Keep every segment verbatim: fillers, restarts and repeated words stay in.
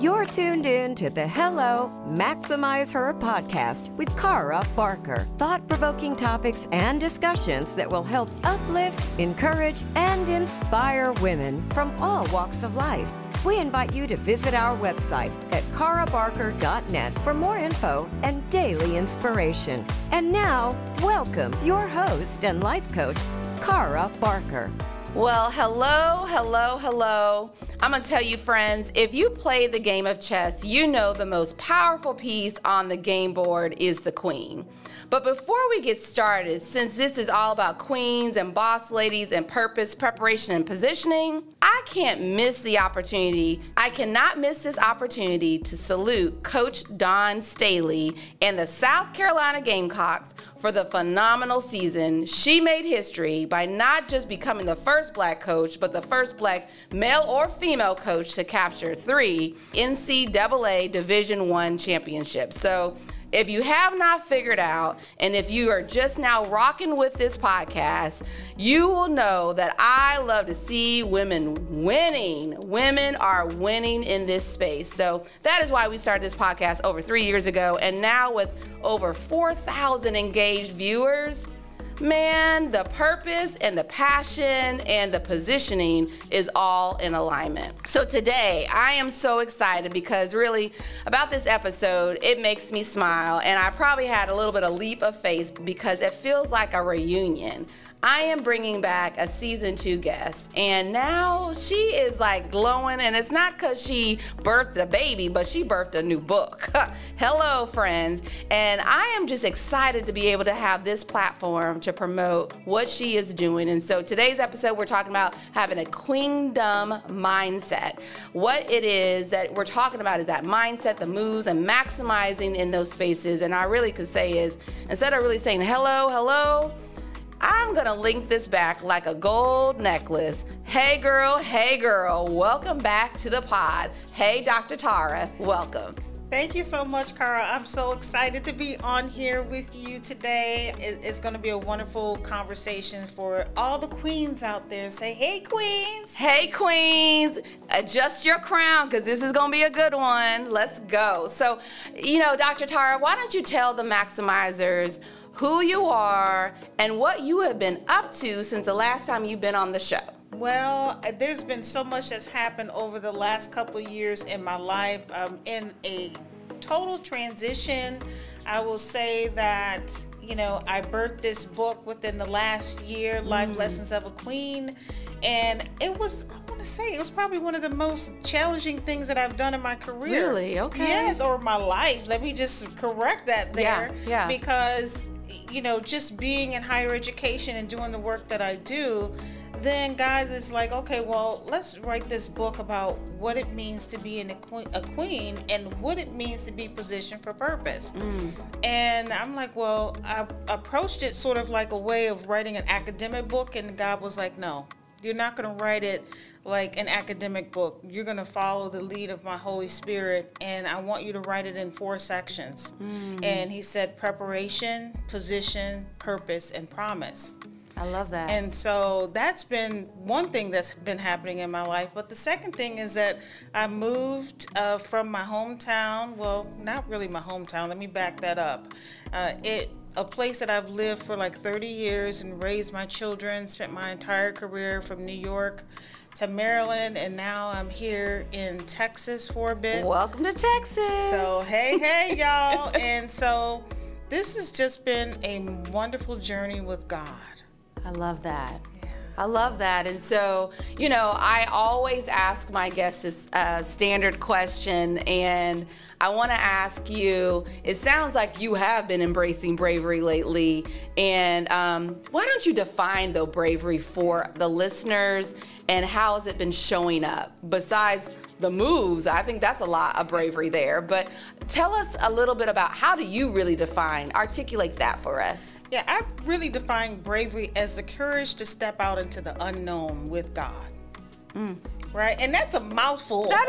You're tuned in to the Hello, Maximize Her podcast with Cara Barker. Thought-provoking topics and discussions that will help uplift, encourage, and inspire women from all walks of life. We invite you to visit our website at cara barker dot net for more info and daily inspiration. And now, welcome your host and life coach, Cara Barker. Well, hello, hello, hello. I'm going to tell you, friends, if you play the game of chess, you know the most powerful piece on the game board is the queen. But before we get started, since this is all about queens and boss ladies and purpose, preparation, and positioning, I can't miss the opportunity. I cannot miss this opportunity to salute Coach Dawn Staley and the South Carolina Gamecocks for the phenomenal season. She made history by not just becoming the first black coach, but the first black male or female coach to capture three N C double A Division I championships. So if you have not figured out, and if you are just now rocking with this podcast, you will know that I love to see women winning. Women are winning in this space. So that is why we started this podcast over three years ago. And now with over four thousand engaged viewers, man, the purpose and the passion and the positioning is all in alignment. So today, I am so excited because really about this episode, it makes me smile, and I probably had a little bit of leap of faith because it feels like a reunion. I am bringing back a season two guest, and now she is like glowing, and it's not because she birthed a baby, but she birthed a new book. Hello, friends, and I am just excited to be able to have this platform to promote what she is doing. And so today's episode, we're talking about having a queendom mindset. What it is that we're talking about is that mindset, the moves, and maximizing in those spaces. And I really could say is, instead of really saying hello, hello, I'm gonna link this back like a gold necklace. Hey girl, hey girl, welcome back to the pod. Hey Doctor Tara, welcome. Thank you so much, Cara. I'm so excited to be on here with you today. It's going to be a wonderful conversation for all the queens out there. Say, hey, queens. Hey, queens. Adjust your crown because this is going to be a good one. Let's go. So, you know, Doctor Tara, why don't you tell the Maximizers who you are and what you have been up to since the last time you've been on the show? Well, there's been so much that's happened over the last couple of years in my life. I'm in a total transition. I will say that, you know, I birthed this book within the last year, Life mm. Lessons of a Queen. And it was, I want to say, it was probably one of the most challenging things that I've done in my career. Really? Okay. Yes, or my life. Let me just correct that there. Yeah, yeah. Because, you know, just being in higher education and doing the work that I do, then God is like, okay, well, let's write this book about what it means to be a queen, a queen and what it means to be positioned for purpose. Mm. And I'm like, well, I approached it sort of like a way of writing an academic book, and God was like, no, you're not going to write it like an academic book. You're going to follow the lead of my Holy Spirit, and I want you to write it in four sections. Mm. And he said preparation, position, purpose, and promise. I love that. And so that's been one thing that's been happening in my life. But the second thing is that I moved uh, from my hometown. Well, not really my hometown. Let me back that up. Uh, it a place that I've lived for like thirty years and raised my children, spent my entire career from New York to Maryland, and now I'm here in Texas for a bit. Welcome to Texas. So, hey, hey, y'all. And so this has just been a wonderful journey with God. I love that. Yeah. I love that. And so, you know, I always ask my guests a standard question, and I want to ask you, it sounds like you have been embracing bravery lately, and um, why don't you define, though, bravery for the listeners, and how has it been showing up? Besides the moves, I think that's a lot of bravery there, but tell us a little bit about how do you really define, articulate that for us. Yeah, I really define bravery as the courage to step out into the unknown with God. Mm. Right? And that's a mouthful. That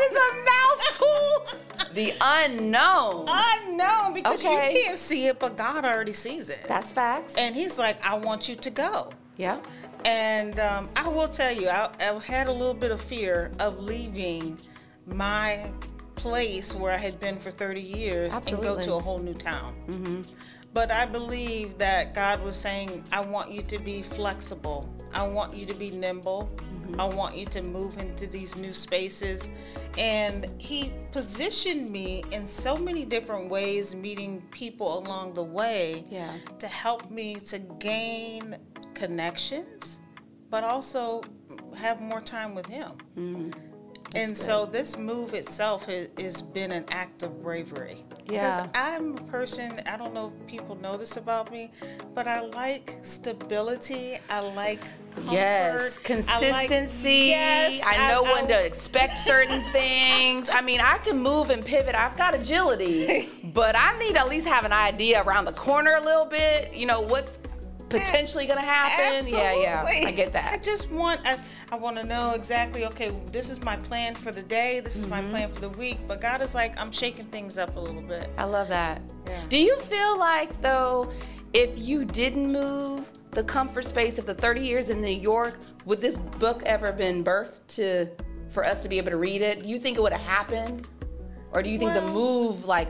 is a mouthful. The unknown. Unknown, because okay. you can't see it, but God already sees it. That's facts. And he's like, I want you to go. Yeah. And um, I will tell you, I, I had a little bit of fear of leaving my place where I had been for thirty years Absolutely. and go to a whole new town. Mm-hmm. But I believe that God was saying, I want you to be flexible. I want you to be nimble. Mm-hmm. I want you to move into these new spaces. And he positioned me in so many different ways, meeting people along the way, yeah. to help me to gain connections, but also have more time with him. Mm-hmm. And good. so this move itself has, has been an act of bravery. Yeah. Because I'm a person, I don't know if people know this about me, but I like stability. I like comfort. Yes, consistency. I, like, yes, I know I, when I, to expect certain things. I mean, I can move and pivot. I've got agility, but I need to at least have an idea around the corner a little bit. You know, what's potentially going to happen. Absolutely. Yeah, yeah. I get that. I just want, I, I want to know exactly, okay, this is my plan for the day. This is mm-hmm. my plan for the week. But God is like, I'm shaking things up a little bit. I love that. Yeah. Do you feel like, though, if you didn't move the comfort space of the thirty years in New York, would this book ever been birthed to, for us to be able to read it? Do you think it would have happened? Or do you think well, the move, like,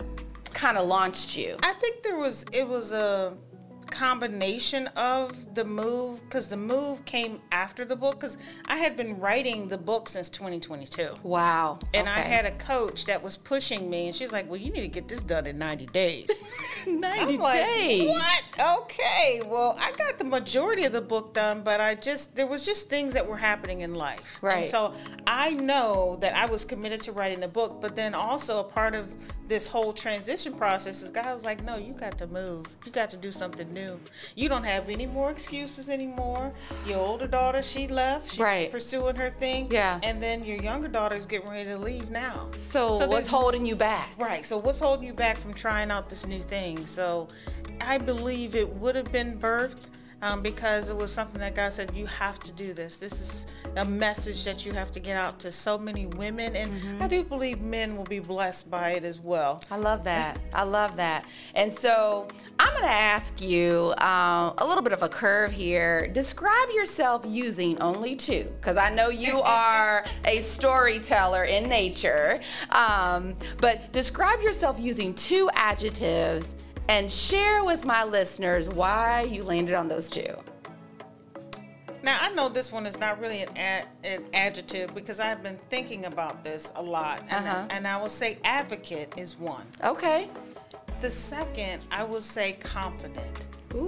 kind of launched you? I think there was, it was a combination of the move, because the move came after the book, because I had been writing the book since twenty twenty-two. Wow. And okay. I had a coach that was pushing me, and she's like, well, you need to get this done in ninety days. ninety I'm like, days? What? Okay. Well, I got the majority of the book done, but I just, there was just things that were happening in life. Right. And so I know that I was committed to writing the book, but then also a part of this whole transition process is God was like, no, you got to move. You got to do something new. You don't have any more excuses anymore. Your older daughter, she left. She's right. pursuing her thing. Yeah. And then your younger daughter's getting ready to leave now. So, so what's holding you back? Right. So what's holding you back from trying out this new thing? So I believe it would have been birthed um, because it was something that God said, you have to do this. This is a message that you have to get out to so many women. And mm-hmm. I do believe men will be blessed by it as well. I love that. I love that. And so I'm going to ask you uh, a little bit of a curve here. Describe yourself using only two, because I know you are a storyteller in nature. Um, but describe yourself using two adjectives and share with my listeners why you landed on those two. Now, I know this one is not really an, ad, an adjective because I've been thinking about this a lot. And, uh-huh. I, and I will say advocate is one. Okay. The second, I will say confident.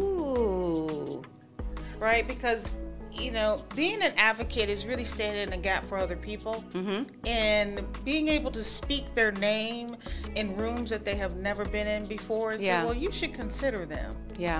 Ooh. Right? Because, you know, being an advocate is really standing in the gap for other people. Mm-hmm. And being able to speak their name in rooms that they have never been in before and yeah. say, well, you should consider them. Yeah.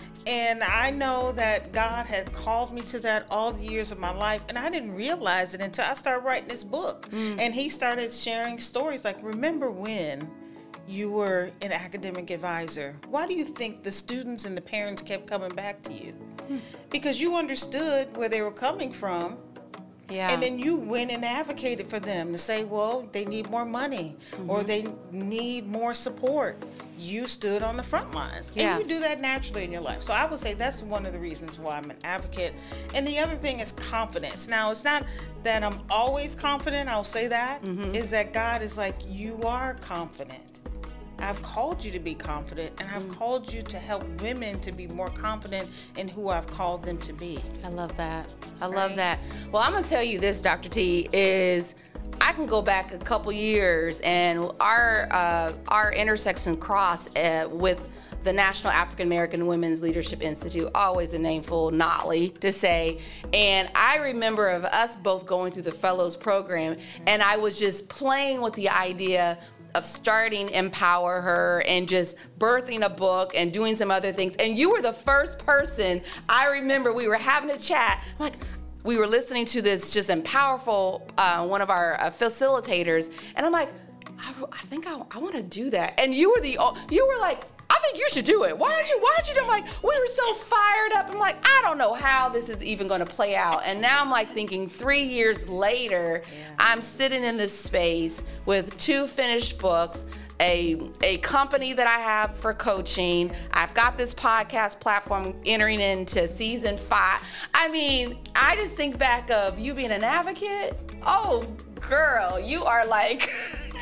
And I know that God had called me to that all the years of my life, and I didn't realize it until I started writing this book. Mm. And he started sharing stories like, remember when you were an academic advisor? Why do you think the students and the parents kept coming back to you? Mm. Because you understood where they were coming from. Yeah. And then you went and advocated for them to say, well, they need more money mm-hmm. or they need more support. You stood on the front lines. Yeah. And you do that naturally in your life. So I would say that's one of the reasons why I'm an advocate. And the other thing is confidence. Now, it's not that I'm always confident, I'll say that, mm-hmm. is that God is like, you are confident. I've called you to be confident, and I've mm. called you to help women to be more confident in who I've called them to be. I love that. I right? love that. Well, I'm going to tell you this, Doctor T, is I can go back a couple years, and our uh, our intersection cross uh, with the National African American Women's Leadership Institute, always a nameful, N A L I to say. And I remember of us both going through the fellows program, and I was just playing with the idea of starting Empower Her and just birthing a book and doing some other things. And you were the first person, I remember we were having a chat, I'm like, we were listening to this just powerful, uh, one of our uh, facilitators, and I'm like, I, I think I, I wanna do that. And you were the, you were like, I think you should do it. Why don't you, why don't you do it? I'm like, we were so fired up. I'm like, I don't know how this is even gonna play out. And now I'm like thinking three years later, yeah. I'm sitting in this space with two finished books, a a company that I have for coaching. I've got this podcast platform entering into season five. I mean, I just think back of you being an advocate. Oh, girl, you are like...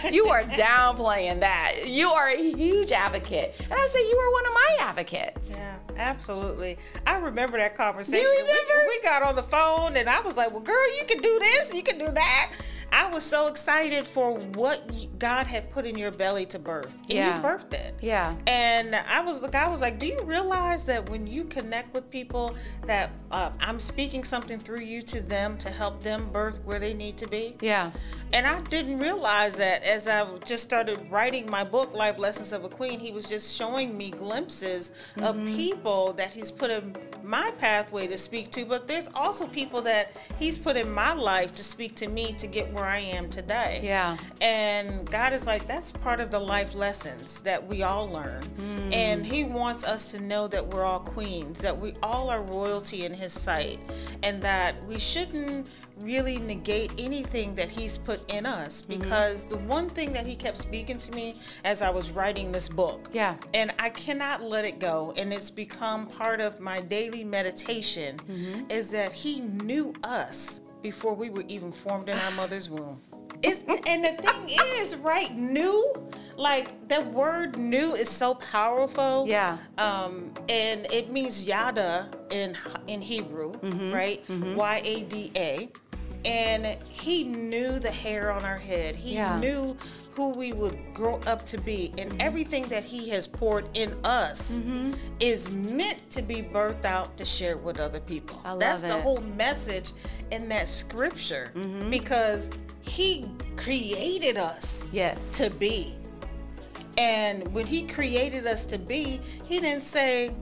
You are downplaying that. You are a huge advocate. And I say you are one of my advocates. Yeah, absolutely. I remember that conversation. You remember? We, we got on the phone and I was like, well, girl, you can do this, you can do that. I was so excited for what God had put in your belly to birth. And Yeah. you birthed it. Yeah. And I was the guy was like, do you realize that when you connect with people that uh, I'm speaking something through you to them to help them birth where they need to be? Yeah. And I didn't realize that as I just started writing my book, Life Lessons of a Queen, he was just showing me glimpses mm-hmm. of people that he's put in my pathway to speak to, but there's also people that he's put in my life to speak to me to get where I am today. Yeah. And God is like, that's part of the life lessons that we all learn. Mm. And he wants us to know that we're all queens, that we all are royalty in his sight, and that we shouldn't really negate anything that he's put in us, because mm-hmm. the one thing that he kept speaking to me as I was writing this book, yeah, and I cannot let it go, and it's become part of my daily meditation, mm-hmm. is that he knew us before we were even formed in our mother's womb. It's, and the thing is, right, new, like that word new is so powerful. Yeah. Um, and it means yada in in Hebrew, mm-hmm. right? Mm-hmm. Y A D A. And he knew the hair on our head. He yeah. knew who we would grow up to be. And mm-hmm. everything that he has poured in us mm-hmm. is meant to be birthed out to share with other people. I love That's it. the whole message in that scripture, mm-hmm. because he created us yes. to be. And when he created us to be, he didn't say,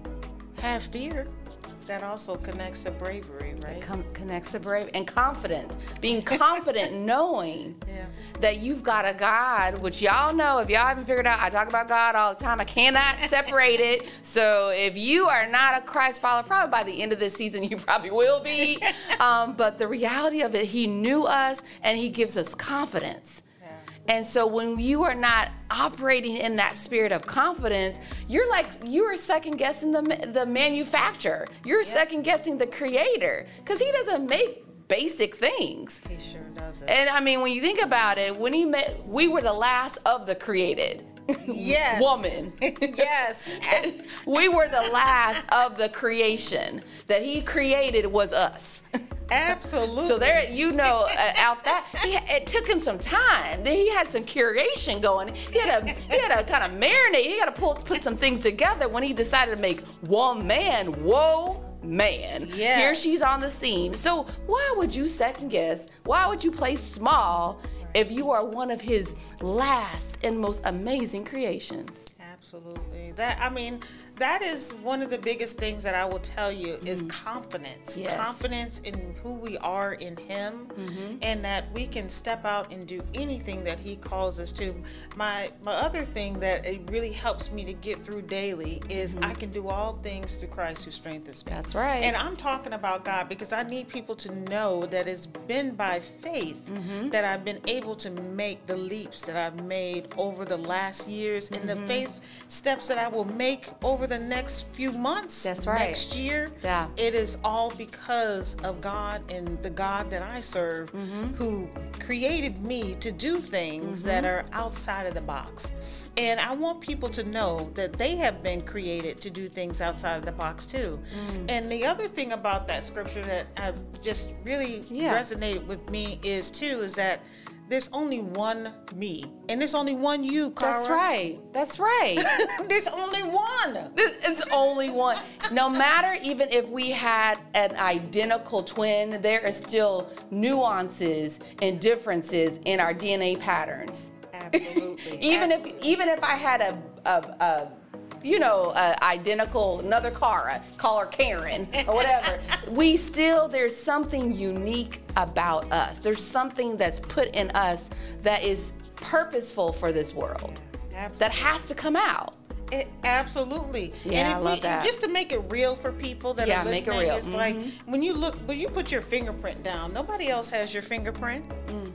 have fear. That also connects to bravery, right? It com- connects to bravery and confidence. Being confident knowing yeah. that you've got a God, which y'all know, if y'all haven't figured out, I talk about God all the time. I cannot separate it. So if you are not a Christ follower, probably by the end of this season, you probably will be. Um, but the reality of it, he knew us and he gives us confidence. And so when you are not operating in that spirit of confidence, you're like, you are second guessing the the manufacturer. You're yep. second guessing the creator, because he doesn't make basic things. He sure doesn't. And I mean, when you think about it, when he met, we were the last of the created. Yes. Woman. Yes. We were the last of the creation that he created was us. Absolutely. So there, you know, uh, out that he, it took him some time. Then he had some curation going. He had to, he had to kind of marinate. He had to pull, put some things together when he decided to make one man. Whoa, man! Yes. Here she's on the scene. So why would you second guess? Why would you play small if you are one of his last and most amazing creations? Absolutely. That I mean, that is one of the biggest things that I will tell you is mm-hmm. confidence. Yes. Confidence in who we are in him, mm-hmm. and that we can step out and do anything that he calls us to. My my other thing that it really helps me to get through daily is mm-hmm. I can do all things through Christ who strengthens me. That's right. And I'm talking about God because I need people to know that it's been by faith mm-hmm. that I've been able to make the leaps that I've made over the last years, mm-hmm. and the faith steps that I will make over the next few months. That's right. Next year. Yeah. It is all because of God and the God that I serve, mm-hmm. who created me to do things mm-hmm. that are outside of the box. And I want people to know that they have been created to do things outside of the box too. Mm. And the other thing about that scripture that have just really yeah. resonated with me is too, is that there's only one me, and there's only one you, Cara. That's right. That's right. There's only one. It's only one. No matter even if we had an identical twin, there are still nuances and differences in our D N A patterns. Absolutely. even Absolutely. if even if I had a a, a you know, uh, identical, another Cara, call her Karen or whatever. We still, there's something unique about us. There's something that's put in us that is purposeful for this world. Yeah, that has to come out. It, absolutely. Yeah, and if I love we, that. Just to make it real for people that yeah, are listening, make it real. it's mm-hmm. like when you look, when you put your fingerprint down, nobody else has your fingerprint. Mm.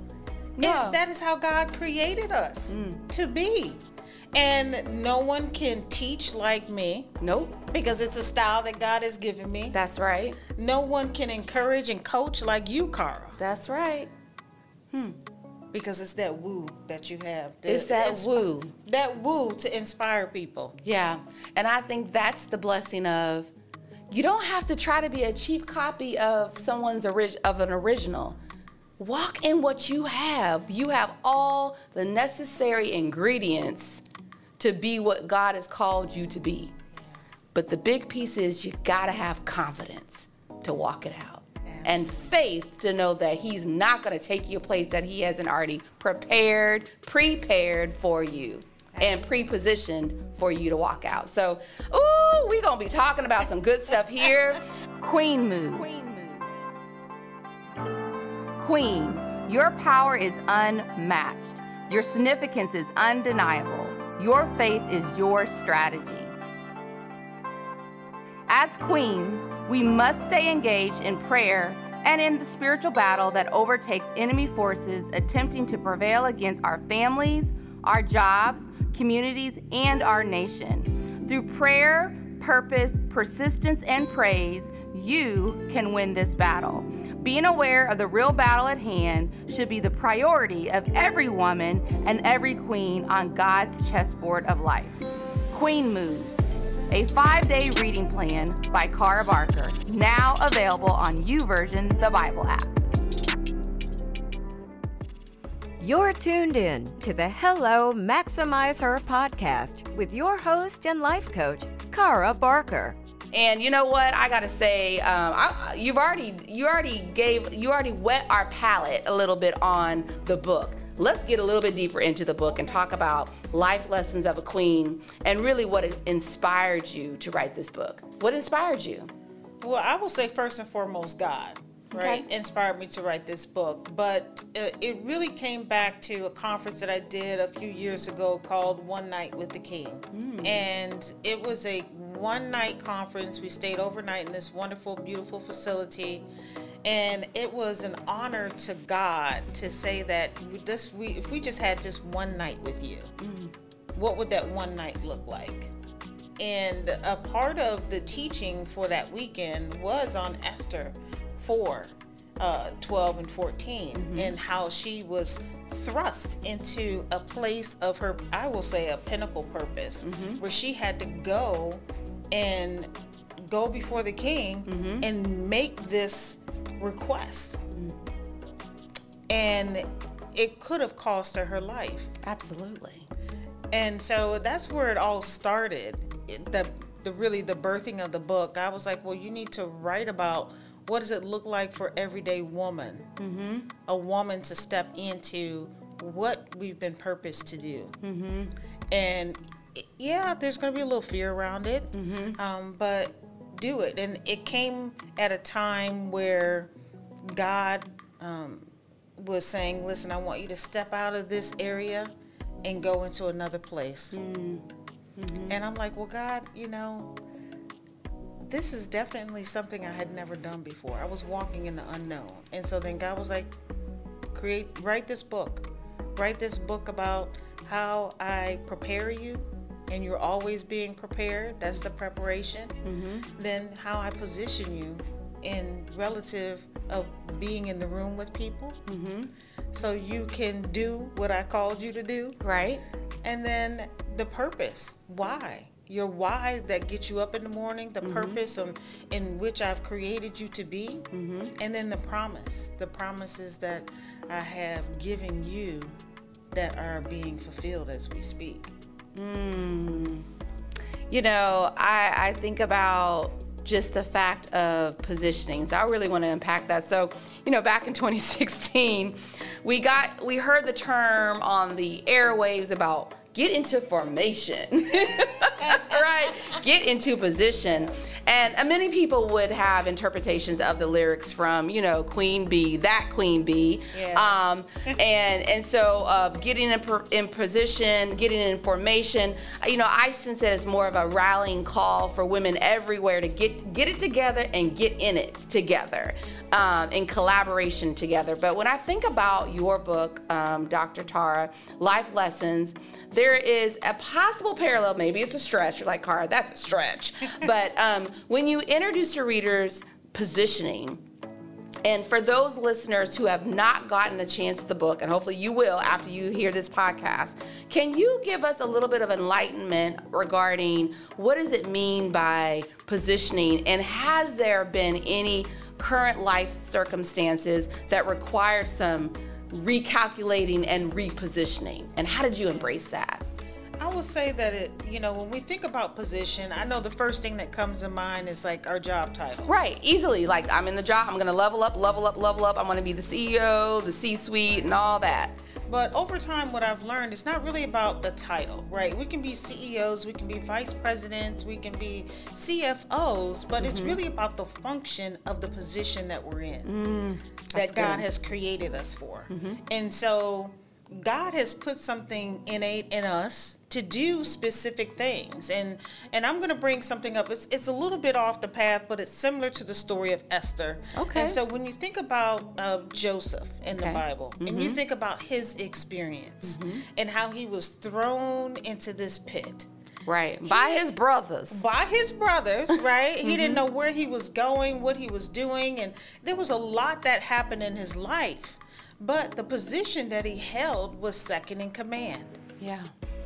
No. And that is how God created us mm. to be. And no one can teach like me. Nope. Because it's a style that God has given me. That's right. No one can encourage and coach like you, Cara. That's right. Hmm. because it's that woo that you have. The, It's that inspi- woo. That woo to inspire people. Yeah, and I think that's the blessing of, you don't have to try to be a cheap copy of someone's orig- of an original. Walk in what you have. You have all the necessary ingredients to be what God has called you to be. But the big piece is you gotta have confidence to walk it out. And faith to know that he's not going to take you a place that he hasn't already prepared, prepared for you and pre-positioned for you to walk out. So, ooh, we're going to be talking about some good stuff here. Queen moves. Queen moves. Queen, your power is unmatched. Your significance is undeniable. Your faith is your strategy. As queens, we must stay engaged in prayer and in the spiritual battle that overtakes enemy forces attempting to prevail against our families, our jobs, communities, and our nation. Through prayer, purpose, persistence, and praise, you can win this battle. Being aware of the real battle at hand should be the priority of every woman and every queen on God's chessboard of life. Queen Moves, a five-day reading plan by Cara Barker, now available on YouVersion, the Bible app. You're tuned in to the Hello Maximize Her podcast with your host and life coach, Cara Barker. And you know what? I gotta say, um, I, you've already, you already gave, you already wet our palate a little bit on the book. Let's get a little bit deeper into the book and talk about life lessons of a queen and really what inspired you to write this book. What inspired you? Well, I will say first and foremost, God, right, Okay. inspired me to write this book. But uh, it really came back to a conference that I did a few years ago called One Night with the King. Mm. And it was a one night conference. We stayed overnight in this wonderful, beautiful facility. And it was an honor to God to say that we just, we, if we just had just one night with you, mm. what would that one night look like? And a part of the teaching for that weekend was on Esther four, uh, twelve and fourteen, mm-hmm. and how she was thrust into a place of her, I will say, a pinnacle purpose, mm-hmm. where she had to go and go before the king mm-hmm. and make this request. Mm. And it could have cost her her life. Absolutely. And so that's where it all started. It, the the really the birthing of the book. I was like, well, you need to write about what does it look like for everyday woman, mm-hmm. a woman to step into what we've been purposed to do. Mm-hmm. And yeah, there's going to be a little fear around it, mm-hmm. um, but do it. And it came at a time where God um, was saying, listen, I want you to step out of this area and go into another place. Mm-hmm. And I'm like, well, God, you know, this is definitely something I had never done before. I was walking in the unknown. And so then God was like, create, write this book. Write this book about how I prepare you, and you're always being prepared. That's the preparation. Mm-hmm. Then how I position you in relative of being in the room with people, mm-hmm. so you can do what I called you to do. Right. And then the purpose, why. Your why that gets you up in the morning, the mm-hmm. purpose of, in which I've created you to be, mm-hmm. and then the promise, the promises that I have given you that are being fulfilled as we speak. Mm. You know, I, I think about just the fact of positioning. So I really want to unpack that. So, you know, back in twenty sixteen, we got, we heard the term on the airwaves about get into formation, right? Get into position. And many people would have interpretations of the lyrics from, you know, Queen Bee, that Queen Bee. Yeah. Um, and and so uh, getting in, in position, getting in formation, you know, I sense it as more of a rallying call for women everywhere to get, get it together and get in it together. Um, in collaboration together. But when I think about your book, um, Doctor Tara, Life Lessons, there is a possible parallel. Maybe it's a stretch. You're like, Cara, that's a stretch. But um, when you introduce your readers positioning And for those listeners who have not gotten a chance to the book, and hopefully you will after you hear this podcast, can you give us a little bit of enlightenment regarding what does it mean by positioning, and has there been any current life circumstances that required some recalculating and repositioning, and how did you embrace that? I would say that it, you know, when we think about position, I know the first thing that comes to mind is like our job title. Right, easily. Like, I'm in the job, I'm going to level up, level up, level up. I'm going to be the C E O, the C-suite, and all that. But over time, what I've learned, it's not really about the title, right? We can be C E Os, we can be vice presidents, we can be C F Os, but mm-hmm. it's really about the function of the position that we're in, mm, that God good. has created us for. Mm-hmm. And so God has put something innate in us to do specific things. And and I'm going to bring something up. It's it's a little bit off the path, but it's similar to the story of Esther. Okay. And so when you think about uh, Joseph in okay. the Bible, mm-hmm. and you think about his experience mm-hmm. and how he was thrown into this pit. Right. By he, his brothers. By his brothers, right? mm-hmm. He didn't know where he was going, what he was doing. And there was a lot that happened in his life. But the position that he held was second in command. Yeah.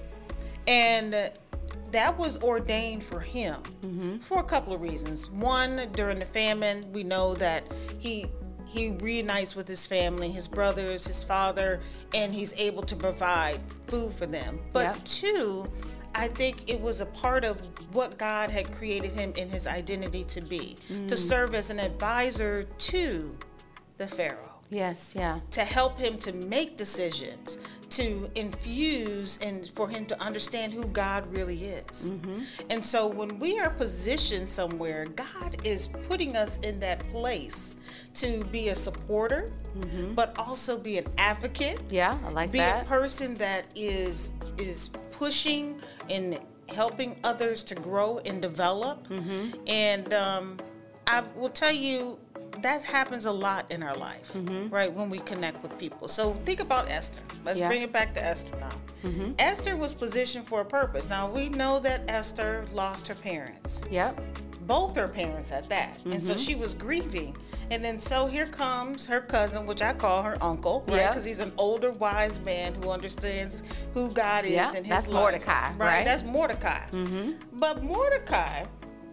And uh, that was ordained for him mm-hmm. for a couple of reasons. One, during the famine, we know that he he reunites with his family, his brothers, his father, and he's able to provide food for them. But yep. two, I think it was a part of what God had created him in his identity to be, mm. to serve as an advisor to the Pharaoh. Yes, yeah. To help him to make decisions, to infuse, and for him to understand who God really is. Mm-hmm. And so when we are positioned somewhere, God is putting us in that place to be a supporter, mm-hmm. but also be an advocate. Yeah, I like be that. Be a person that is is pushing and helping others to grow and develop. Mm-hmm. And um, I will tell you, that happens a lot in our life, mm-hmm. right, when we connect with people. So think about Esther. Let's yeah. bring it back to Esther now. Mm-hmm. Esther was positioned for a purpose. Now, we know that Esther lost her parents. Yep. Both her parents at that. Mm-hmm. And so she was grieving. And then so here comes her cousin, which I call her uncle, right? Because yep. he's an older, wise man who understands who God is yep. in his That's life. Mordecai, right? right? That's Mordecai. Mm-hmm. But Mordecai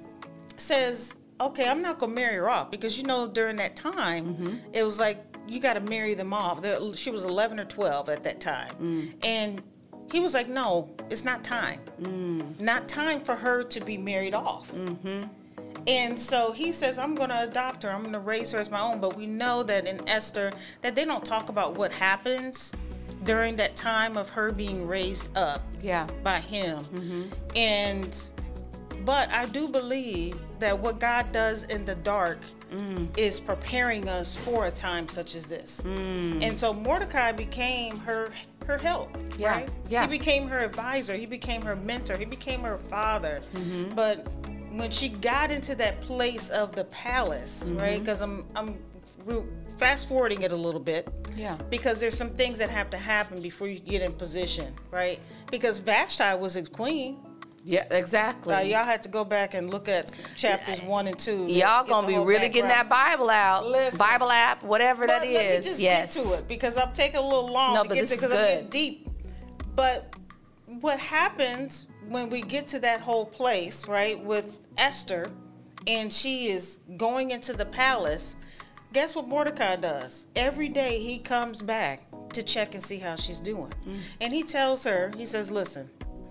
says, okay, I'm not going to marry her off, because, you know, during that time, mm-hmm. it was like, you got to marry them off. She was eleven or twelve at that time. Mm. And he was like, no, it's not time. Mm. Not time for her to be married off. Mm-hmm. And so he says, I'm going to adopt her. I'm going to raise her as my own. But we know that in Esther, that they don't talk about what happens during that time of her being raised up yeah. by him. Mm-hmm. And... But I do believe that what God does in the dark mm. is preparing us for a time such as this. Mm. And so Mordecai became her her help, yeah. right? Yeah. He became her advisor. He became her mentor. He became her father. Mm-hmm. But when she got into that place of the palace, mm-hmm. right? Because I'm I'm fast forwarding it a little bit. Yeah. Because there's some things that have to happen before you get in position, right? Because Vashti was a queen. Yeah, exactly. Uh, y'all had to go back and look at chapters one and two. Y'all gonna be really background. Getting that Bible out, Listen, Bible app, whatever but that let is. Me just yes. get to it, because I'm taking a little long no, to but get this to is because I'm good. getting deep. But what happens when we get to that whole place, right, with Esther, and she is going into the palace? Guess what Mordecai does? Every day he comes back to check and see how she's doing, mm. and he tells her, he says, "Listen,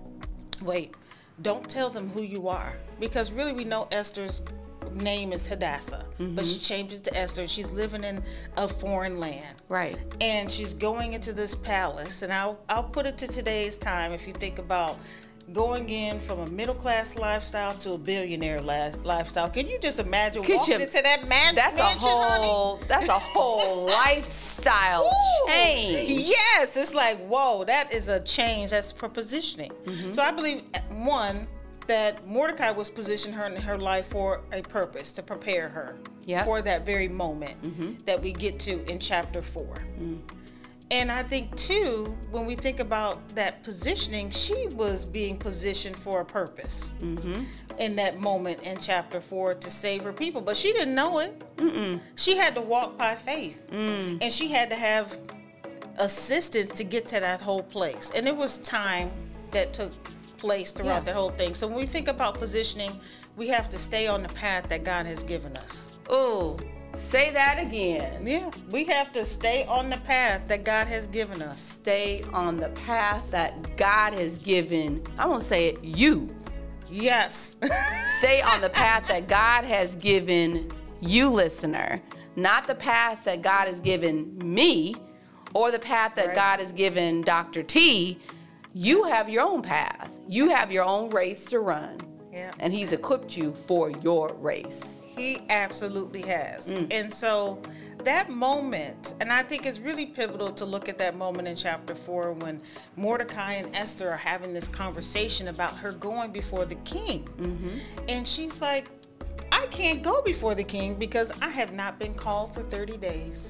wait." Don't tell them who you are, because really we know Esther's name is Hadassah, mm-hmm. but she changed it to Esther. She's living in a foreign land, right? And she's going into this palace, and I'll I'll put it to today's time. If you think about going in from a middle class lifestyle to a billionaire la- lifestyle, can you just imagine Could walking you, into that man- that's mansion? That's a whole. Honey? That's a whole lifestyle Ooh, change. Yes, it's like, whoa, that is a change. That's for positioning. Mm-hmm. So I believe one, that Mordecai was positioned her in her life for a purpose, to prepare her yep. for that very moment mm-hmm. that we get to in chapter four. Mm. And I think, too, when we think about that positioning, she was being positioned for a purpose mm-hmm. in that moment in chapter four to save her people. But she didn't know it. Mm-mm. She had to walk by faith. Mm. And she had to have assistance to get to that whole place. And it was time that took place throughout yeah. that whole thing. So when we think about positioning, we have to stay on the path that God has given us. Ooh. Say that again. Yeah, we have to stay on the path that God has given us. Stay on the path that God has given, I won't say it, you. Yes. Stay on the path that God has given you, listener. Not the path that God has given me or the path that right. God has given Doctor T. You have your own path. You have your own race to run. Yeah. And he's equipped you for your race. He absolutely has. Mm. And so that moment, and I think it's really pivotal to look at that moment in chapter four when Mordecai and Esther are having this conversation about her going before the king. Mm-hmm. And she's like, I can't go before the king because I have not been called for thirty days.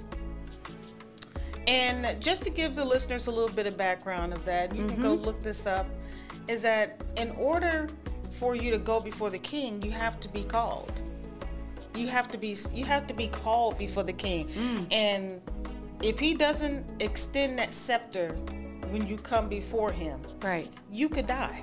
And just to give the listeners a little bit of background of that, you mm-hmm. can go look this up, is that in order for you to go before the king, you have to be called. You have to be you have to be called before the king. Mm. And if he doesn't extend that scepter when you come before him, right, you could die.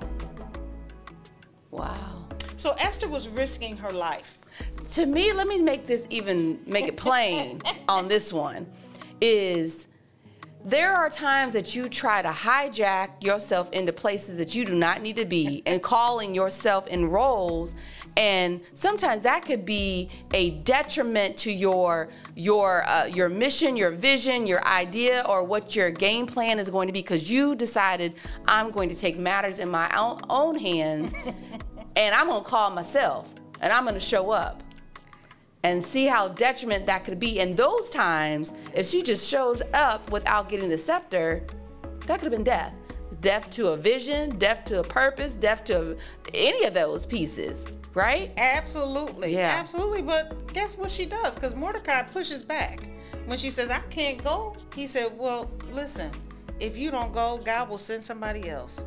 Wow. So Esther was risking her life. To me, let me make this even make it plain on this one is there are times that you try to hijack yourself into places that you do not need to be and calling yourself in roles. And sometimes that could be a detriment to your your uh, your mission, your vision, your idea, or what your game plan is going to be because you decided I'm going to take matters in my own, own hands and I'm going to call myself and I'm going to show up. And see how detriment that could be. And those times, if she just shows up without getting the scepter, that could have been death. Death to a vision, death to a purpose, death to any of those pieces, right? Absolutely. Yeah. Absolutely. But guess what she does? Because Mordecai pushes back. When she says, I can't go, he said, well, listen, if you don't go, God will send somebody else.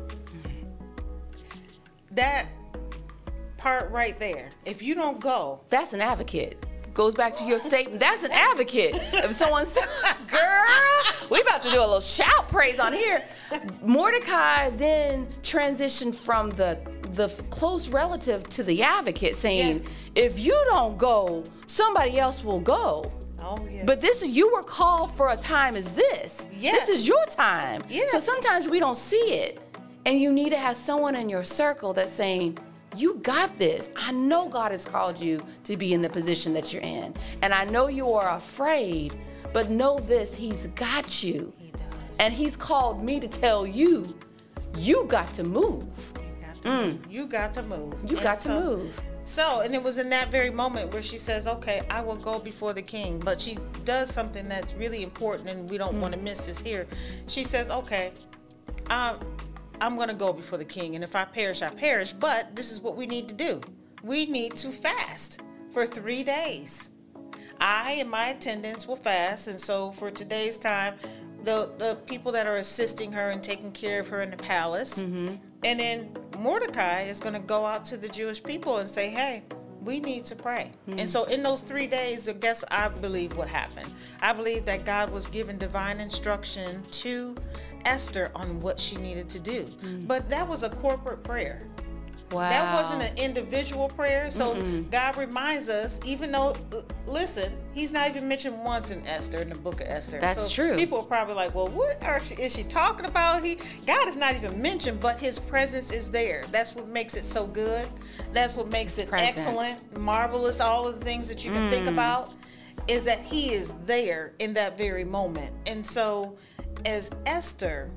That part right there, if you don't go. That's an advocate. Goes back to your statement. That's an advocate. If someone says, girl, we about to do a little shout praise on here. Mordecai then transitioned from the the close relative to the advocate saying, yeah. if you don't go, somebody else will go. Oh, yeah. But this is, you were called for a time as this. Yes. This is your time. Yes. So sometimes we don't see it. And you need to have someone in your circle that's saying, you got this. I know God has called you to be in the position that you're in. And I know you are afraid, but know this, he's got you. He does. And he's called me to tell you, you got to move. You got to, Mm. move. You got to move. You And got to so, move. So, and it was in that very moment where she says, okay, I will go before the king. But she does something that's really important, and we don't mm. want to miss this here. She says, okay, um, I'm going to go before the king, and if I perish, I perish. But this is what we need to do. We need to fast for three days. I and my attendants will fast, and so for today's time, the, the people that are assisting her and taking care of her in the palace, mm-hmm. and then Mordecai is going to go out to the Jewish people and say, hey, we need to pray. Mm-hmm. And so in those three days, I guess I believe what happened. I believe that God was giving divine instruction to Esther on what she needed to do. Mm-hmm. But that was a corporate prayer. Wow. That wasn't an individual prayer. So Mm-mm. God reminds us, even though, listen, he's not even mentioned once in Esther, in the book of Esther. That's so true. People are probably like, well, what are she, is she talking about? He God is not even mentioned, but his presence is there. That's what makes it so good. That's what makes it Presence. excellent, marvelous, all of the things that you can mm. think about, is that he is there in that very moment. And so as Esther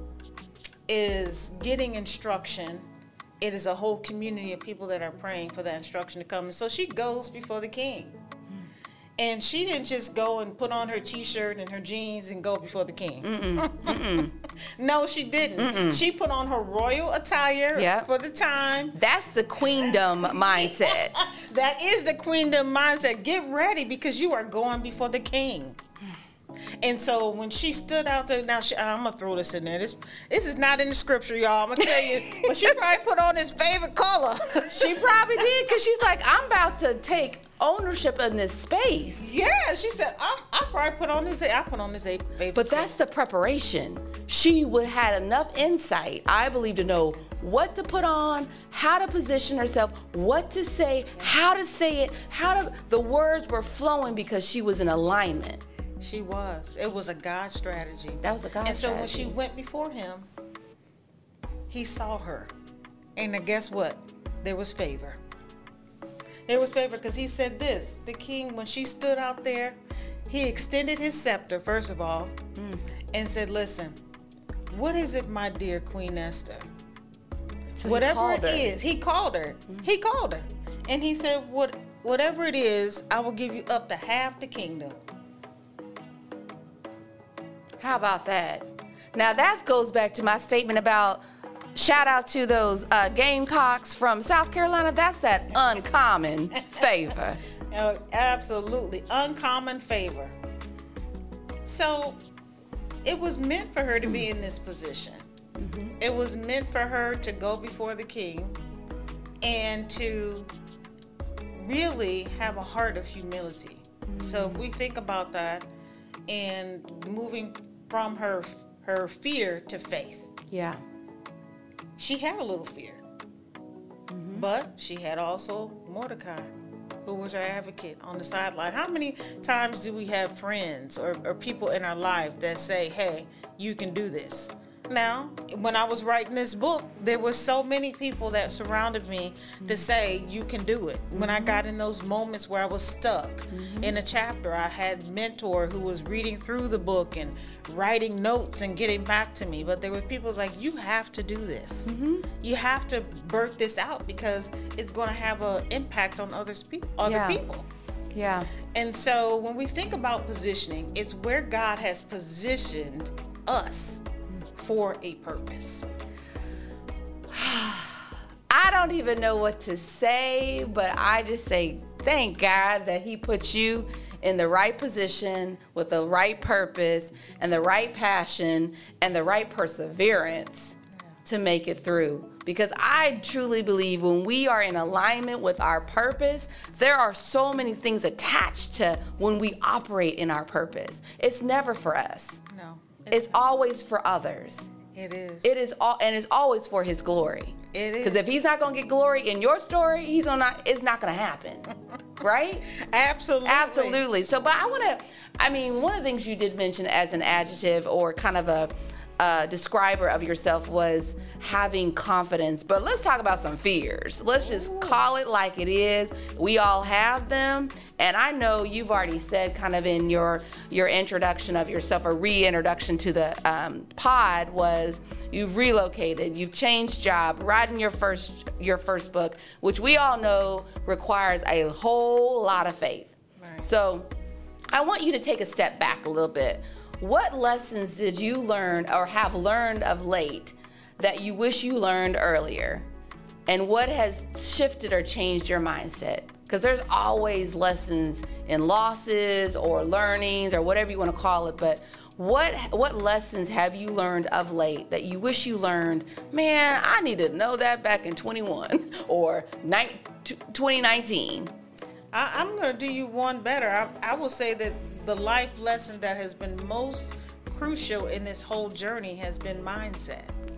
is getting instruction, it is a whole community of people that are praying for that instruction to come. And so she goes before the king. And she didn't just go and put on her t-shirt and her jeans and go before the king. Mm-mm. Mm-mm. No, she didn't. Mm-mm. She put on her royal attire yep. for the time. That's the queendom mindset. That is the queendom mindset. Get ready because you are going before the king. And so when she stood out there, now she, I'm gonna throw this in there. This this is not in the scripture, y'all. I'm gonna tell you, but she probably put on his favorite color. She probably did, because she's like, I'm about to take ownership in this space. Yeah, she said, I, I probably put on his, I put on his favorite. But that's the preparation. She would had enough insight, I believe, to know what to put on, how to position herself, what to say, how to say it, how to. The words were flowing because she was in alignment. She was. It was a God strategy. That was a God and strategy. And so when she went before him, he saw her. And then guess what? There was favor. There was favor because he said this. The king, when she stood out there, he extended his scepter, first of all, mm. and said, listen, what is it, my dear Queen Esther? So whatever it her. is, he called her. Mm. He called her. And he said, what, whatever it is, I will give you up to half the kingdom. How about that? Now that goes back to my statement about shout out to those uh, Gamecocks from South Carolina. That's that uncommon favor. Oh, absolutely. Uncommon favor. So it was meant for her to be in this position. Mm-hmm. It was meant for her to go before the king and to really have a heart of humility. Mm-hmm. So if we think about that and moving from her her fear to faith. Yeah. She had a little fear. Mm-hmm. But she had also Mordecai, who was her advocate on the sideline. How many times do we have friends or, or people in our life that say, hey, you can do this? Now, when I was writing this book, there were so many people that surrounded me mm-hmm. to say, you can do it. Mm-hmm. When I got in those moments where I was stuck mm-hmm. in a chapter, I had a mentor who was reading through the book and writing notes and getting back to me. But there were people like, you have to do this. Mm-hmm. You have to birth this out because it's going to have an impact on others pe- other yeah. people. Yeah. And so when we think about positioning, it's where God has positioned us for a purpose. I don't even know what to say, but I just say thank God that he put you in the right position with the right purpose and the right passion and the right perseverance yeah. to make it through. Because I truly believe when we are in alignment with our purpose, there are so many things attached to when we operate in our purpose. It's never for us. No. It's, it's always for others. It is. It is all, and it's always for his glory. It is. Because if he's not going to get glory in your story, he's gonna not. It's not going to happen, right? Absolutely. Absolutely. So, but I want to. I mean, one of the things you did mention as an adjective or kind of a uh, describer of yourself was having confidence. But let's talk about some fears. Let's just Ooh. call it like it is. We all have them. And I know you've already said kind of in your your introduction of yourself, a reintroduction to the um, pod was you've relocated, you've changed job, writing your first your first book, which we all know requires a whole lot of faith. Right. So I want you to take a step back a little bit. What lessons did you learn or have learned of late that you wish you learned earlier? And what has shifted or changed your mindset? Because there's always lessons in losses or learnings or whatever you want to call it. But what what lessons have you learned of late that you wish you learned? Man, I needed to know that back in twenty-one or twenty nineteen. I, I'm going to do you one better. I, I will say that the life lesson that has been most crucial in this whole journey has been mindset.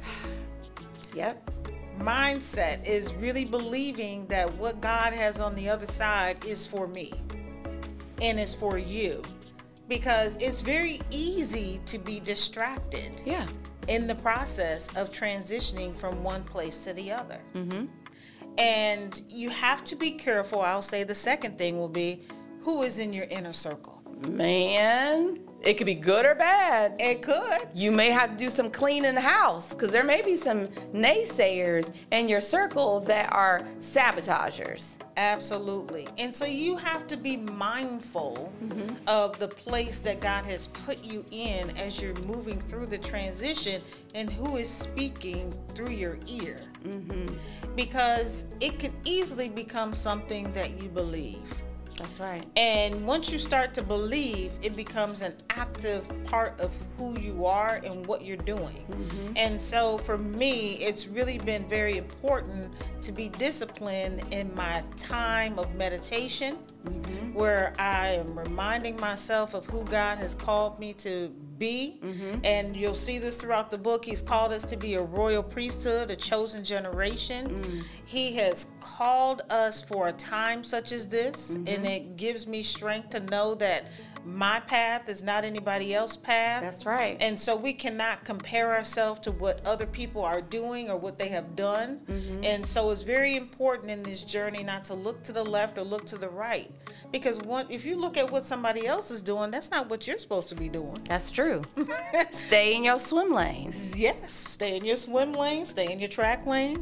Yep. Mindset is really believing that what God has on the other side is for me and is for you, because it's very easy to be distracted yeah. in the process of transitioning from one place to the other. Mm-hmm. And you have to be careful. I'll say the second thing will be who is in your inner circle. Man, it could be good or bad. It could. You may have to do some cleaning the house because there may be some naysayers in your circle that are sabotagers. Absolutely. And so you have to be mindful mm-hmm. of the place that God has put you in as you're moving through the transition and who is speaking through your ear. Mm-hmm. Because it can easily become something that you believe. That's right. And once you start to believe, it becomes an active part of who you are and what you're doing. Mm-hmm. And so for me, it's really been very important to be disciplined in my time of meditation, mm-hmm. where I am reminding myself of who God has called me to be. Mm-hmm. And you'll see this throughout the book. He's called us to be a royal priesthood, a chosen generation. Mm. He has called us for a time such as this, mm-hmm. and it gives me strength to know that my path is not anybody else's path. That's right. And so we cannot compare ourselves to what other people are doing or what they have done. Mm-hmm. And so it's very important in this journey not to look to the left or look to the right. Because one, if you look at what somebody else is doing, that's not what you're supposed to be doing. That's true. Stay in your swim lane. Yes, stay in your swim lane, stay in your track lane.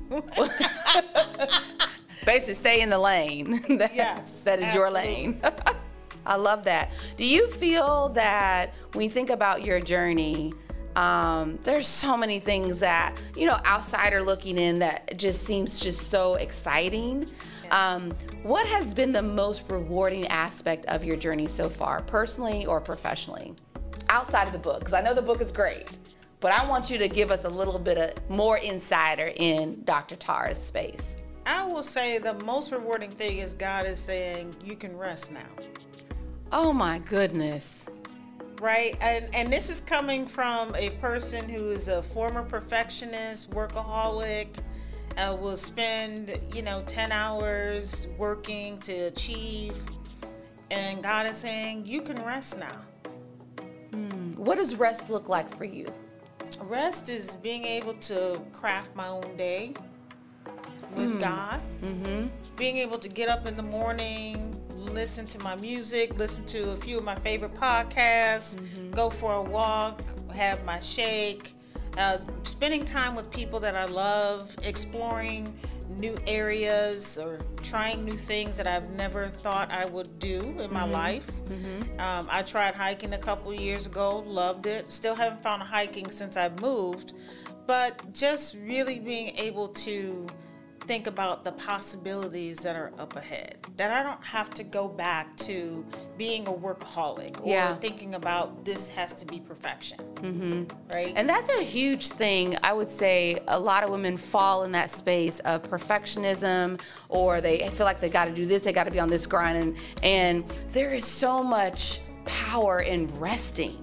Basically, stay in the lane. that, yes, that is absolutely. your lane. I love that. Do you feel that when you think about your journey, um, there's so many things that, you know, outsider looking in that just seems just so exciting. Um, what has been the most rewarding aspect of your journey so far, personally or professionally, outside of the book? Because I know the book is great, but I want you to give us a little bit of more insider in Doctor Tara's space. I will say the most rewarding thing is God is saying you can rest now. Oh my goodness. Right? And and this is coming from a person who is a former perfectionist, workaholic, uh, will spend, you know, ten hours working to achieve. And God is saying, you can rest now. Hmm. What does rest look like for you? Rest is being able to craft my own day with mm. God. Mm-hmm. Being able to get up in the morning, listen to my music, listen to a few of my favorite podcasts, mm-hmm. go for a walk, have my shake, uh, spending time with people that I love, exploring new areas or trying new things that I've never thought I would do in mm-hmm. my life. Mm-hmm. Um, I tried hiking a couple years ago, loved it. Still haven't found hiking since I moved, but just really being able to think about the possibilities that are up ahead, that I don't have to go back to being a workaholic or yeah. thinking about this has to be perfection. Mm-hmm. Right? And that's a huge thing. I would say a lot of women fall in that space of perfectionism, or they feel like they got to do this, they got to be on this grind, and, and there is so much power in resting.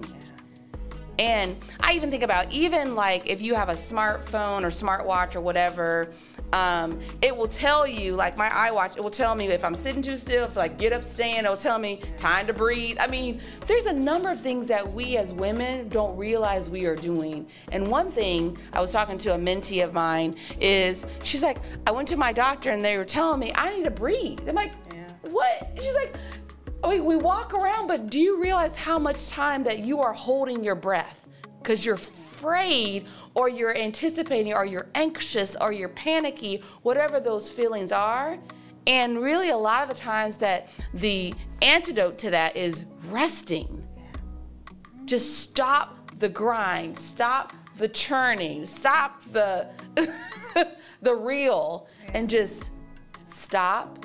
And I even think about, even like if you have a smartphone or smartwatch or whatever, um, it will tell you, like my iWatch, it will tell me if I'm sitting too still, if I get up, stand, it'll tell me time to breathe. I mean, there's a number of things that we as women don't realize we are doing. And one thing, I was talking to a mentee of mine, is she's like, I went to my doctor and they were telling me I need to breathe. I'm like, yeah. What? She's like, we, we walk around, but do you realize how much time that you are holding your breath? Because you're afraid, or you're anticipating, or you're anxious, or you're panicky, whatever those feelings are. And really a lot of the times that the antidote to that is resting. Just stop the grind, stop the churning, stop the, the reel, and just stop,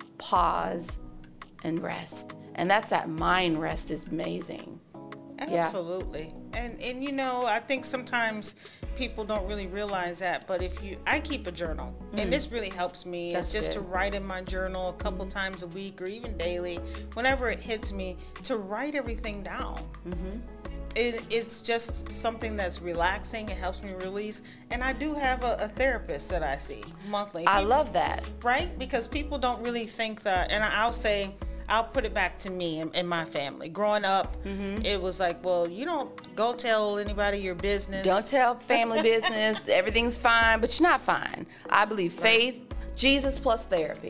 pause, and rest. And that's that mind rest is amazing. Absolutely. Yeah. And and you know, I think sometimes people don't really realize that, but if you, I keep a journal, mm. and this really helps me. That's it's just good. To write in my journal a couple mm-hmm. times a week or even daily, whenever it hits me, to write everything down. Mm-hmm. It, it's just something that's relaxing. It helps me release. And I do have a, a therapist that I see monthly. I people, love that. Right? Because people don't really think that, and I'll say, I'll put it back to me and, and my family. Growing up, mm-hmm. it was like, well, you don't go tell anybody your business. Don't tell family business. Everything's fine, but you're not fine. I believe faith, right. Jesus plus therapy.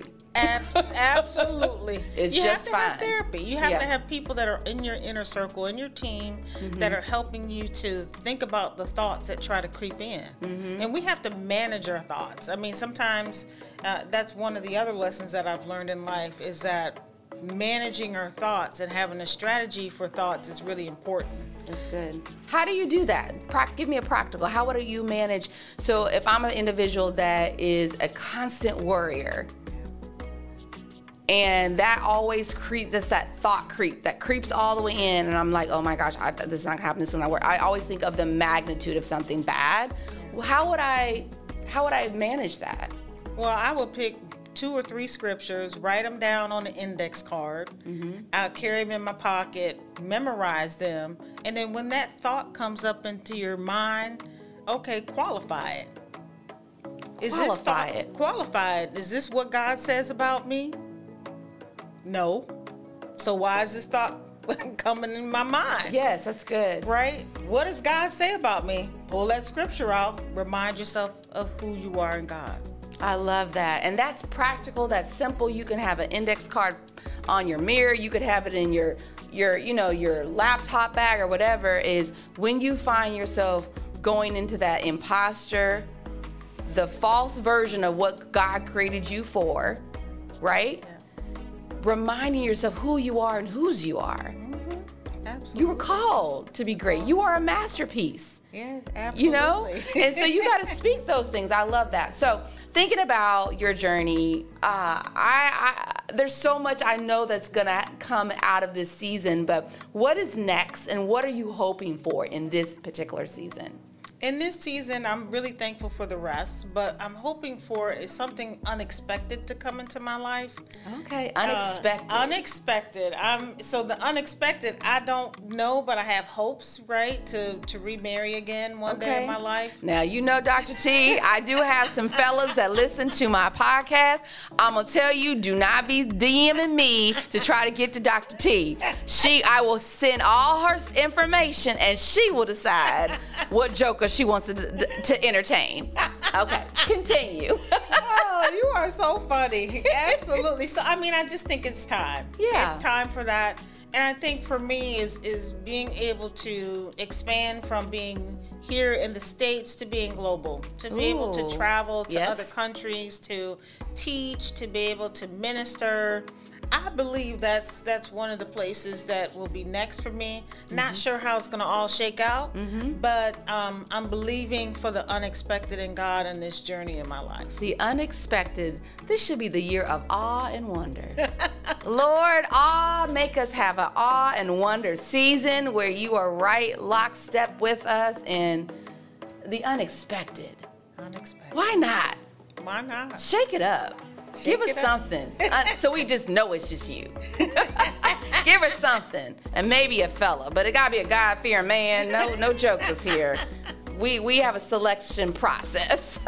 Absolutely. It's you just have to fine. Have therapy. You have yeah. to have people that are in your inner circle, in your team, mm-hmm. that are helping you to think about the thoughts that try to creep in. Mm-hmm. And we have to manage our thoughts. I mean, sometimes uh, that's one of the other lessons that I've learned in life, is that managing our thoughts and having a strategy for thoughts is really important. That's good. How do you do that? Pra- give me a practical. How would you manage? So if I'm an individual that is a constant worrier, And that always creeps, it's that thought creep that creeps all the way in. And I'm like, oh my gosh, I, this is not gonna happen, this is not work. I always think of the magnitude of something bad. How would I, how would I manage that? Well, I would pick two or three scriptures, write them down on an index card. Mm-hmm. I'll carry them in my pocket, memorize them. And then when that thought comes up into your mind, okay, qualify it. Is qualify this thought, it. Qualify it. Is this what God says about me? No. So why is this thought coming in my mind? Yes, that's good. Right? What does God say about me? Pull that scripture out. Remind yourself of who you are in God. I love that. And that's practical, that's simple. You can have an index card on your mirror. You could have it in your, your, you know, your laptop bag or whatever. Is when you find yourself going into that imposter, the false version of what God created you for, right? Yeah. Reminding yourself who you are and whose you are. Mm-hmm. Absolutely. You were called to be great. You are a masterpiece. Yeah, absolutely. You know? And so you got to speak those things. I love that. So thinking about your journey, uh, I, I there's so much I know that's going to come out of this season, but what is next and what are you hoping for in this particular season? In this season, I'm really thankful for the rest, but I'm hoping for something unexpected to come into my life. Okay, unexpected. Uh, unexpected. I'm so the unexpected. I don't know, but I have hopes, right, to to remarry again one okay. day in my life. Now you know, Doctor T, I do have some fellas that listen to my podcast. I'm gonna tell you, do not be DMing me to try to get to Doctor T. She, I will send all her information, and she will decide what joker she wants to, to entertain. Okay, continue. Oh, you are so funny. Absolutely. So, I mean, I just think it's time. Yeah. It's time for that. And I think for me is is being able to expand from being here in the States to being global, to be Ooh. able to travel to Yes. other countries, to teach, to be able to minister. I believe that's that's one of the places that will be next for me. Mm-hmm. Not sure how it's going to all shake out, mm-hmm. but um, I'm believing for the unexpected in God in this journey in my life. The unexpected. This should be the year of awe and wonder. Lord, awe, make us have an awe and wonder season where you are right lockstep with us in the unexpected. Unexpected. Why not? Why not? Shake it up. Shake Give us it up. something. uh, so we just know it's just you. Give her something. And maybe a fella, but it gotta be a God-fearing man. No, no jokers here. We we have a selection process.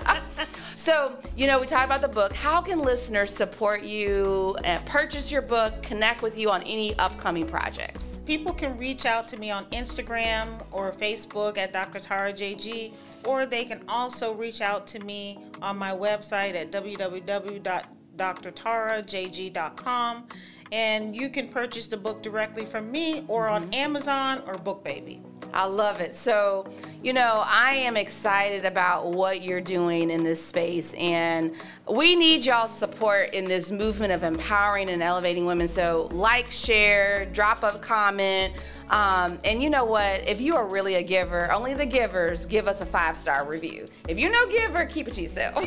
So, you know, we talked about the book. How can listeners support you and purchase your book, connect with you on any upcoming projects? People can reach out to me on Instagram or Facebook at Doctor Tara J G, or they can also reach out to me on my website at w w w dot dr tara j g dot com, and you can purchase the book directly from me or on mm-hmm. Amazon or BookBaby. I love it. So, you know, I am excited about what you're doing in this space, and we need y'all's support in this movement of empowering and elevating women. So like, share, drop a comment. Um, and you know what? If you are really a giver, only the givers give us a five-star review. If you're no giver, keep it to yourself.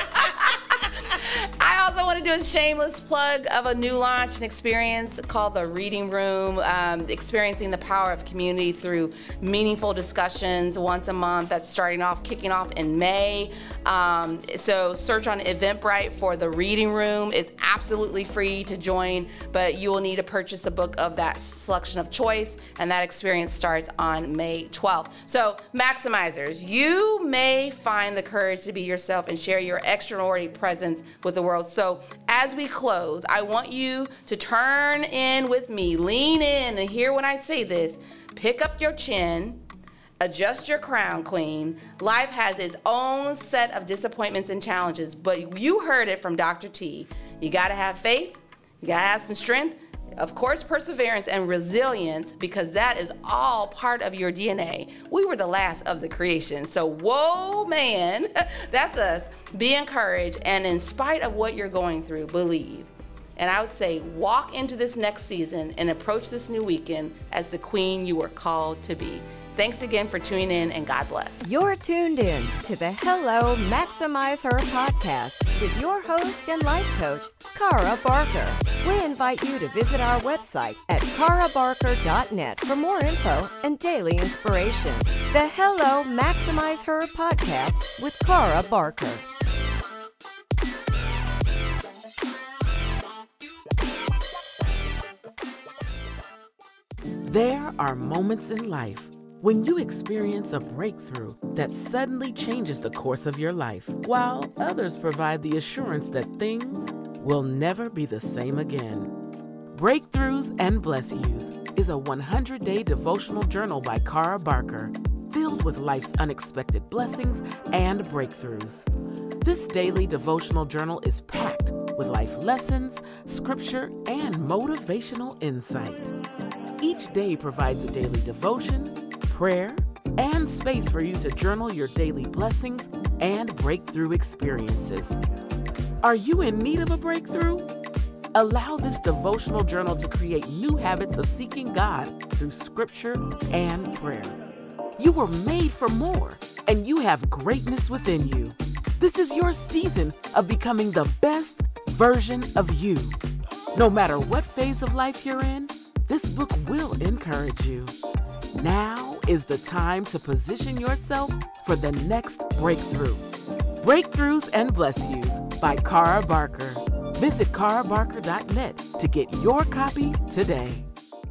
I also want to do a shameless plug of a new launch and experience called The Reading Room, um, experiencing the power of community through meaningful discussions once a month. That's starting off, kicking off in May. Um, so search on Eventbrite for The Reading Room. It's absolutely free to join, but you will need to purchase the book of that selection of choice, and that experience starts on May twelfth. So maximizers, you may find the courage to be yourself and share your extraordinary presence with the world. So as we close, I want you to turn in with me, lean in, and hear when I say this. Pick up your chin, adjust your crown, queen. Life has its own set of disappointments and challenges, but you heard it from Doctor T. You gotta have faith, you gotta have some strength, of course, perseverance and resilience, because that is all part of your D N A. We were the last of the creation. So, whoa, man, that's us. Be encouraged, and in spite of what you're going through, believe. And I would say walk into this next season and approach this new weekend as the queen you were called to be. Thanks again for tuning in, and God bless. You're tuned in to the Hello Maximize Her podcast with your host and life coach, Cara Barker. We invite you to visit our website at cara barker dot net for more info and daily inspiration. The Hello Maximize Her podcast with Cara Barker. There are moments in life when you experience a breakthrough that suddenly changes the course of your life, while others provide the assurance that things will never be the same again. Breakthroughs and Bless Yous is a one hundred day devotional journal by Cara Barker, filled with life's unexpected blessings and breakthroughs. This daily devotional journal is packed with life lessons, scripture, and motivational insight. Each day provides a daily devotion, prayer, and space for you to journal your daily blessings and breakthrough experiences. Are you in need of a breakthrough? Allow this devotional journal to create new habits of seeking God through scripture and prayer. You were made for more, and you have greatness within you. This is your season of becoming the best version of you. No matter what phase of life you're in, this book will encourage you. Now is the time to position yourself for the next breakthrough. Breakthroughs and Bless Yous by Cara Barker. Visit cara barker dot net to get your copy today.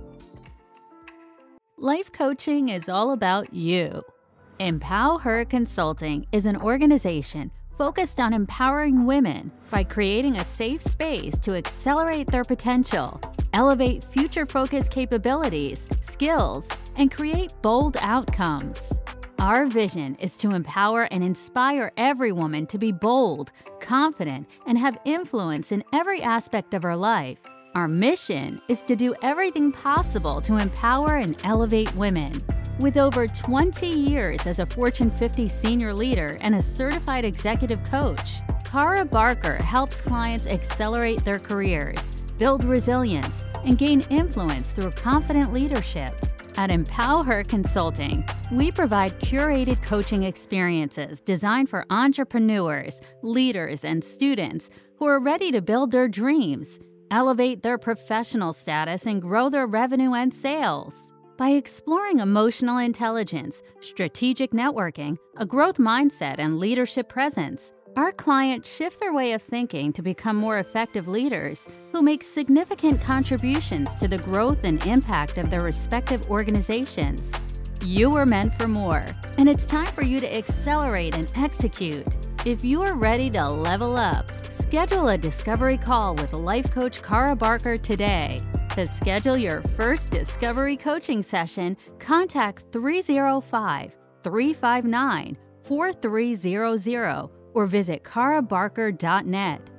Life coaching is all about you. Empower Her Consulting is an organization focused on empowering women by creating a safe space to accelerate their potential, elevate future-focused capabilities, skills, and create bold outcomes. Our vision is to empower and inspire every woman to be bold, confident, and have influence in every aspect of her life. Our mission is to do everything possible to empower and elevate women. With over twenty years as a Fortune fifty senior leader and a certified executive coach, Cara Barker helps clients accelerate their careers, build resilience, and gain influence through confident leadership. At Empower Her Consulting, we provide curated coaching experiences designed for entrepreneurs, leaders, and students who are ready to build their dreams, elevate their professional status, and grow their revenue and sales. By exploring emotional intelligence, strategic networking, a growth mindset, and leadership presence, our clients shift their way of thinking to become more effective leaders who make significant contributions to the growth and impact of their respective organizations. You were meant for more, and it's time for you to accelerate and execute. If you are ready to level up, schedule a discovery call with life coach Cara Barker today. To schedule your first discovery coaching session, contact three oh five, three five nine, four three zero zero or visit cara barker dot net.